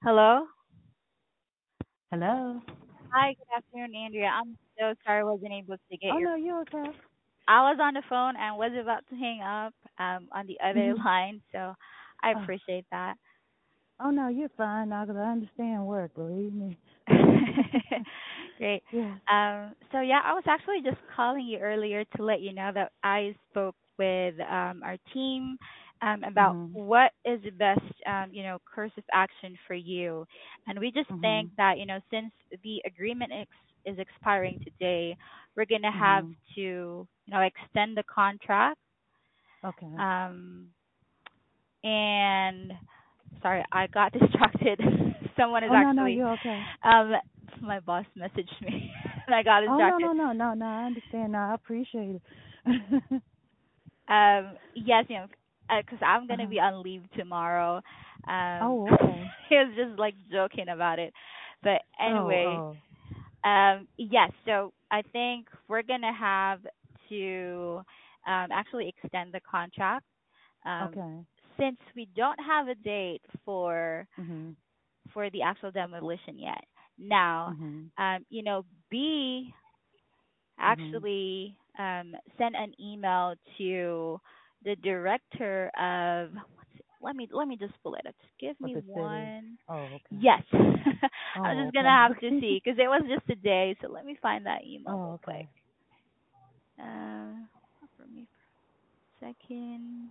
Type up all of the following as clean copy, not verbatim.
Hello. Hello. Hi, good afternoon, Andrea. I'm so sorry I wasn't able to get Oh your. no, you're okay. I was on the phone and was about to hang up on the other Mhm. line, so I Oh, appreciate that. oh no, you're fine now 'cause I understand work. Believe me. Great. Yes. So yeah, I was actually just calling you earlier to let you know that I spoke with our team about Mhm. what is the best course of action for you, and we just think Mhm. that since the agreement is expiring today, we're gonna have Mhm. to extend the contract. Okay. Um, and sorry, I got distracted. Someone is Oh no, no, actually you're okay. um my boss messaged me and I got Oh no, distracted. no, no, no, no. I understand now. I appreciate it. Yes, cuz I'm going to uh-huh. be on leave tomorrow. Oh, okay. He was just like joking about it. But Oh, anyway, oh. yes, so I think we're going to have to actually extend the contract um Okay. since we don't have a date Mhm. for the actual demolition yet. Now, Mhm. B Mhm. actually sent an email to the director of let me just pull it up. Just give With me the city. one. Oh, okay. Yes, I'm Oh, just gonna okay. have to Okay. see because it was just a day. So let me find that email Oh, real quick. okay. Uh, for me for a second.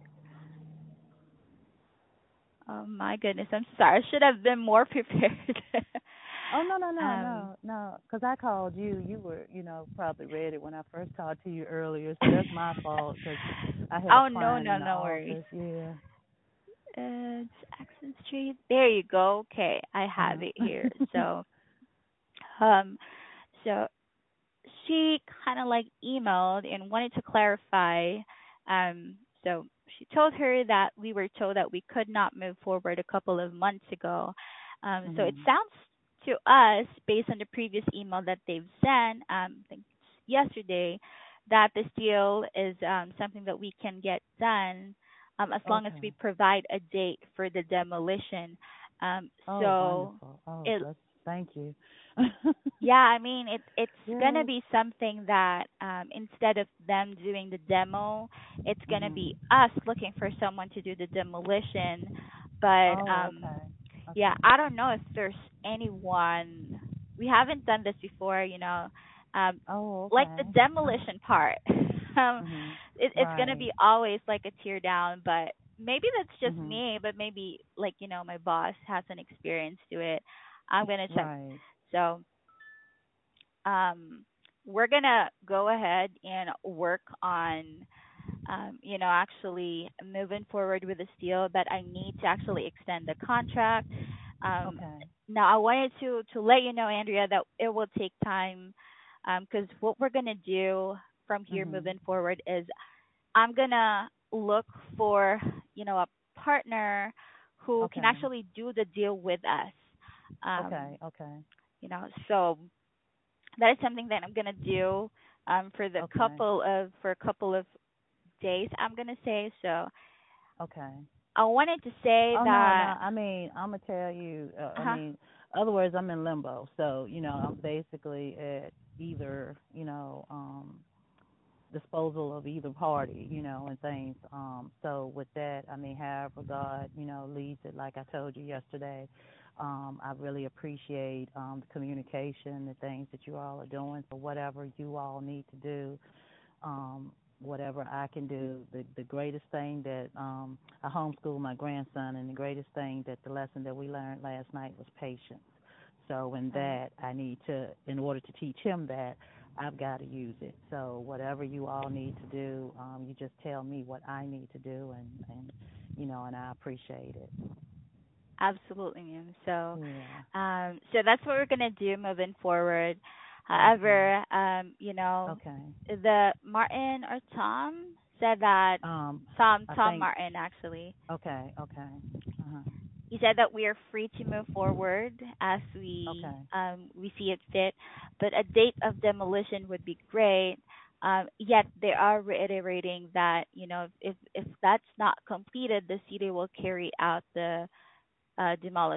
Oh my goodness, I'm sorry. I should have been more prepared. Oh no, no, no, um, no, no. Because I called you. You were, probably ready when I first talked to you earlier. So that's my fault. Because I had a oh no, client in no, the no worries. office. Yeah. It's Jackson Street. There you go. Okay, I have Uh it here. huh. Um, so she kind of like emailed and wanted to clarify. So she told her that we were told that we could not move forward a couple of months ago. So it mhm. sounds to us, based on the previous email that they've sent, I think it's yesterday, that this deal is something that we can get done as long as we Okay. provide a date for the demolition. Oh, So wonderful. Oh, it that's thank you. yeah, I mean it's gonna Yes. be something that instead of them doing the demo, it's gonna be Mhm. us looking for someone to do the demolition. But Oh, okay. yeah, Okay. I don't know if there's anyone. We haven't done this before, um, Oh, like okay. the demolition part. Mhm. It's gonna Right. be always like a tear down, but maybe that's just Mhm. me. But maybe like my boss has an experience to it. I'm gonna check. Right. So um, we're gonna go ahead and work on, actually moving forward with this deal. But I need to actually extend the contract. Um, Okay. Now I wanted to let you know, Andrea, that it will take time, because what we're gonna do from here Mhm. moving forward is I'm gonna look for, a partner who can Okay. actually do the deal with us. Okay. Um, Okay. so that is something that I'm gonna do for Okay. a couple of days. I'm gonna say so. Okay. I wanted to say Oh no, no. that. I mean, I'm gonna tell you. I Uh, mean, other words, I'm in limbo. So I'm basically at either disposal of either party, and things. So with that, I mean, however God, leads it. Like I told you yesterday, I really appreciate the communication, the things that you all are doing. So whatever you all need to do, whatever I can do. The greatest thing that I homeschool my grandson, and the greatest thing that the lesson that we learned last night was patience. So in right. that, I need to, in order to teach him that, I've got to use it. So whatever you all need to do, you just tell me what I need to do, and I appreciate it. Absolutely, ma'am. So, Yeah. that's what we're gonna do moving forward. Okay. However, Okay. the Martin or Tom said that I Tom think. Martin actually. Okay. Okay. Uh huh. He said that we are free to move forward as Okay. we see it fit, but a date of demolition would be great. Yet they are reiterating that if that's not completed, the city will carry out the demolishment.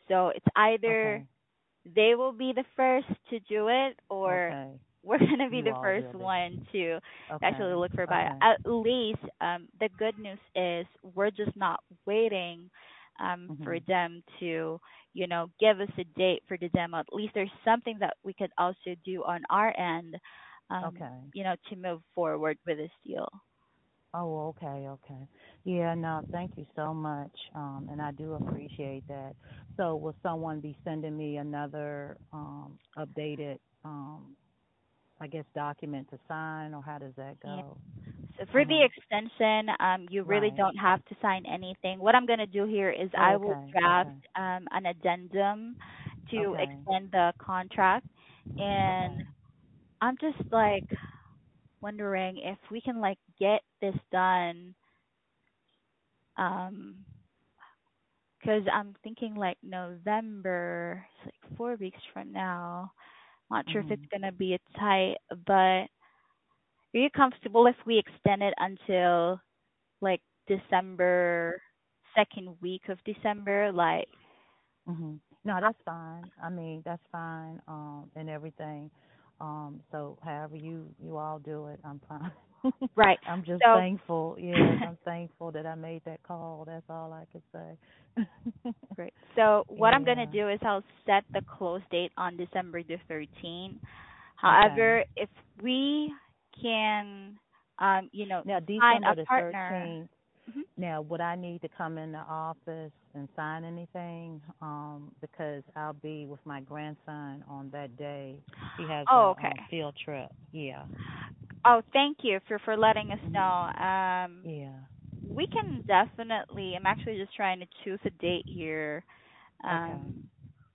So it's either Okay. they will be the first to do it, or Okay. we're gonna be You the all first will be. one to Okay. actually look for a buyer. Okay. At least, the good news is we're just not waiting for Mhm. them to, give us a date for the demo. At least there's something that we could also do on our end, Okay. to move forward with this deal. Oh, okay, okay. Yeah, no, thank you so much. And I do appreciate that. So will someone be sending me another updated I guess document to sign, or how does that Yeah. go? So for the Uh-huh. extension, you really Right. don't have to sign anything. What I'm gonna do here is Oh, I will okay. draft Okay. an addendum to Okay. extend the contract, and Okay. I'm just like wondering if we can like get this done, um, because I'm thinking like November, it's like 4 weeks from now. Not sure if it's Mhm. gonna be a tight, but are you comfortable if we extend it until like December, second week of December? Like, Mhm. No, that's fine. I mean, that's fine. And everything. So however you all do it, I'm fine. right. I'm just So, thankful. Yes, I'm thankful that I made that call. That's all I could say. great. So what I'm gonna Yeah. do is I'll set the close date on December the 13th. Okay. However, if we can, Now, find a December the partner. 13th. Mhm. Now, would I need to come in the office and sign anything? Because I'll be with my grandson on that day. He has Oh, a okay. field trip. Yeah. Oh, thank you for letting us know. Mhm. Yeah. We can definitely. I'm actually just trying to choose a date here. Okay. Um,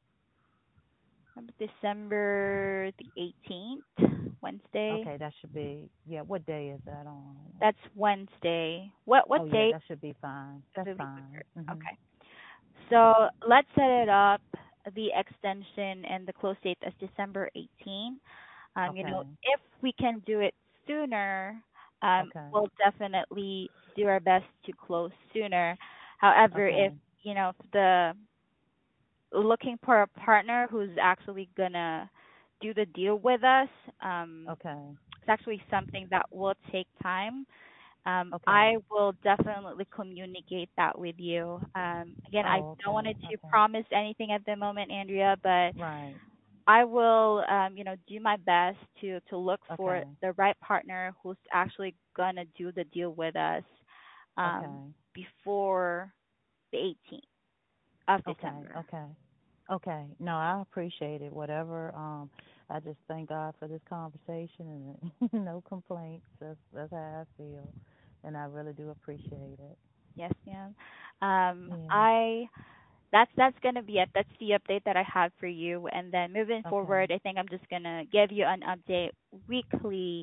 December the 18th, Wednesday. Okay, that should be. Yeah. What day is that on? That's Wednesday. What Oh, yeah, date that should be fine. of That's the week? fine. Mhm. Okay. So let's set it up, the extension and the close date as December 18th. Okay. If we can do it sooner, Okay. we'll definitely do our best to close sooner. However, if, Okay. if the looking for a partner who's actually gonna do the deal with us, Okay. it's actually something that will take time. Okay. I will definitely communicate that with you. Again, I Oh, don't okay. want to Okay. promise anything at the moment, Andrea, but Right. I will, do my best to look for Okay. the right partner who's actually gonna do the deal with us, Okay. before the 18th of Okay. December. Okay. Okay. No, I appreciate it. Whatever. I just thank God for this conversation and no complaints. That's how I feel, and I really do appreciate it. Yes, ma'am. Yeah. I that's gonna be it. That's the update that I have for you. And then moving Okay. forward, I think I'm just gonna give you an update weekly,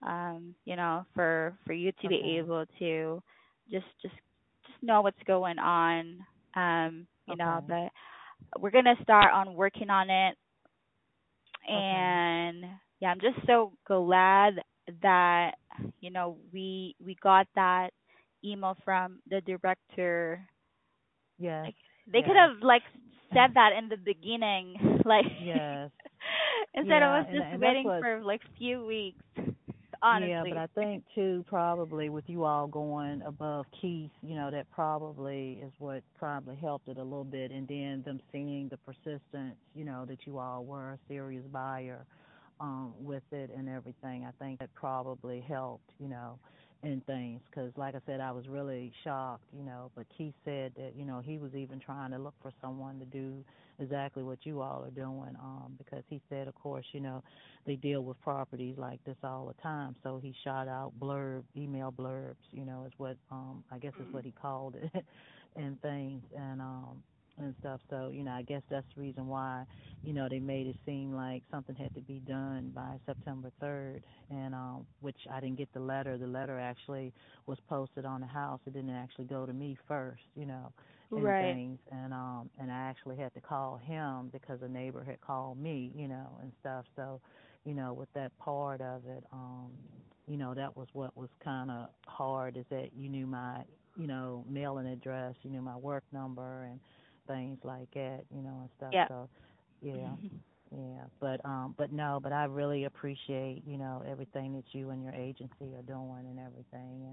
for you to be Okay. able to just know what's going on. Okay. But we're gonna start on working on it. Okay. And yeah, I'm just so glad that we got that email from the director. Yes. Like, they could Yes. have like said that in the beginning, like Yes. instead of Yeah. us And just and that's waiting what. for like few weeks. Yeah, but Honestly. I think too, probably with you all going above Keith, that probably is what probably helped it a little bit. And then them seeing the persistence, that you all were a serious buyer with it and everything. I think that probably helped, in things. Because, like I said, I was really shocked, But Keith said that, he was even trying to look for someone to do exactly what you all are doing. Because he said, of course, they deal with properties like this all the time. So he shot out email blurbs, is what I guess is what he called it, and things and stuff. So I guess that's the reason why they made it seem like something had to be done by September 3rd, and which I didn't get the letter. The letter actually was posted on the house. It didn't actually go to me first, and Right. things, and I actually had to call him because a neighbor had called me, and stuff. So with that part of it, that was what was kind of hard, is that you knew my, mailing address, you knew my work number, things like that, and stuff. Yeah. So, yeah, yeah. But no, but I really appreciate, everything that you and your agency are doing and everything,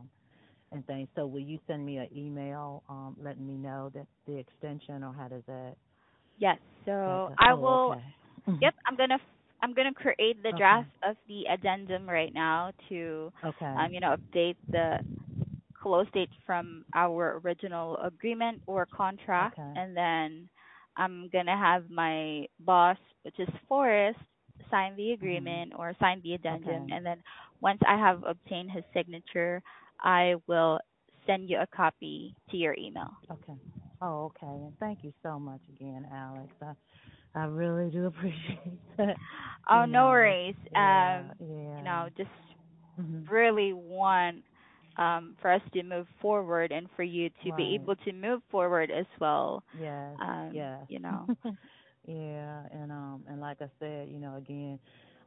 and things. So, will you send me an email, letting me know that the extension, or how does that Yes. So go? I Oh, will. okay. Mhm. Yep. I'm gonna create the Okay. draft of the addendum right now to, Okay. update the close date from our original agreement or contract, Okay. and then I'm gonna have my boss, which is Forrest, sign the Mhm. agreement or sign the addendum, Okay. and then once I have obtained his signature, I will send you a copy to your email. Okay. Oh, okay. And thank you so much again, Alex. I really do appreciate that. Oh, no That's worries. yeah, yeah. Just Mhm. really want for us to move forward and for you to be Right. able to move forward as well. Yes. Um, Yes. you know, Yeah, and like I said, again,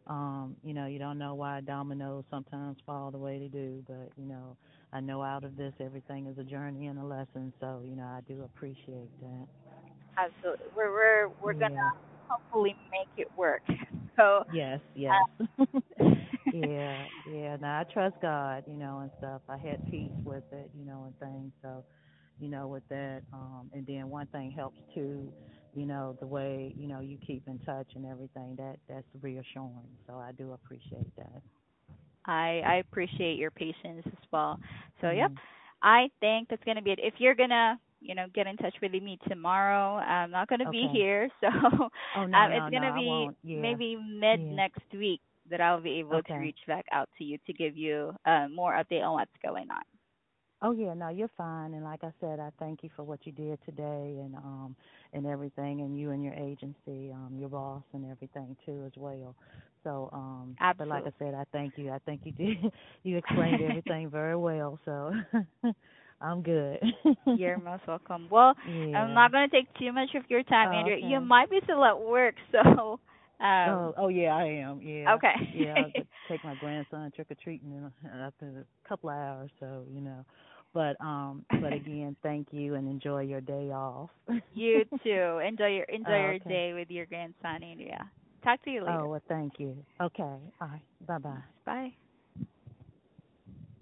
you don't know why dominoes sometimes fall the way they do, but I know out of this everything is a journey and a lesson, so I do appreciate that. absolutely. We're Yeah. gonna hopefully make it work. So, Yes, yes. uh, Yeah, yeah. Now I trust God, and stuff. I had peace with it, and things. So, with that, and then one thing helps too, the way, you keep in touch and everything. That's reassuring. So I do appreciate that. I appreciate your patience as well. So, yep. Mhm. I think that's gonna be it. If you're gonna, get in touch with me tomorrow, I'm not gonna be Okay. here, so Oh no, it's no, no, gonna I be won't. Yeah. maybe mid Yeah. next week that I'll be able to Okay. reach back out to you to give you more update on what's going on. Oh yeah, no, you're fine. And like I said, I thank you for what you did today, and everything, and you and your agency, your boss and everything too as well. So, but like Absolutely. I said, I thank you. I think you did. You explained everything very well. So, I'm good. You're most welcome. Well, I'm Yeah. not gonna take too much of your time, Oh, Andrea. You okay. might be still at work, so Oh, oh yeah, I am. Yeah, yeah. I okay. could take my grandson trick or treating after a couple of hours. So, but again, thank you and enjoy your day off. You too. Enjoy your Okay. day with your grandson, Andrea. Talk to you later. Oh, well, thank you. Okay. All right. Bye bye. Thanks. Bye.